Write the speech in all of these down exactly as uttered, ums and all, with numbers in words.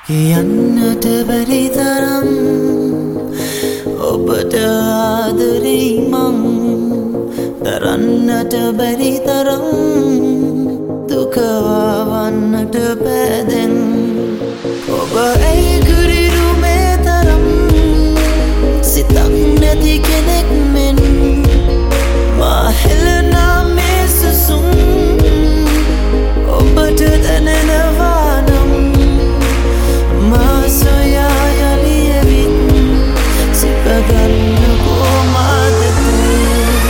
කියන්නට බැරි තරම් ඔබට ආදරෙයි මං දරන්නට බැරි තරම් දුක වවන්නට බෑ දැන් ඔබ ඇයි කුරිරු මේ තරම් සිතක් නැති කෙනෙක් මෙන් මා හෙළනා මේ සුසුම් ඔබට දැනෙනවා නම් මා සොයා යලි ඇවිත් සිපගන්නකෝ මාතතේ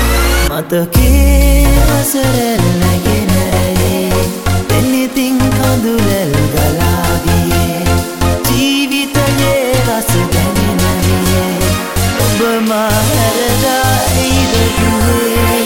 මතකේ වසරැල් නැගෙන ඇයේ පෙනිතින් කඳුලැල් ගලා ගියේ ජීවිතයේ රස ගැනෙන වියේ ඔබ මා හැරලා ඇයිද දුවේ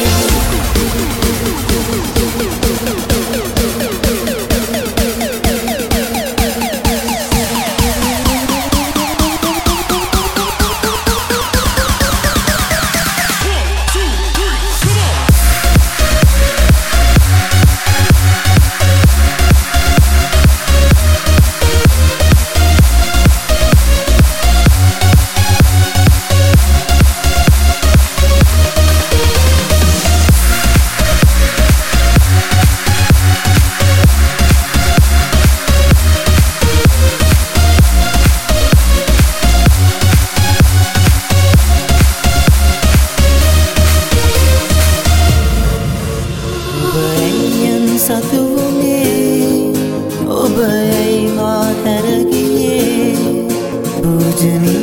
සතුනේ ඔබ ඇයි මා හැර ගියේ පූජනීය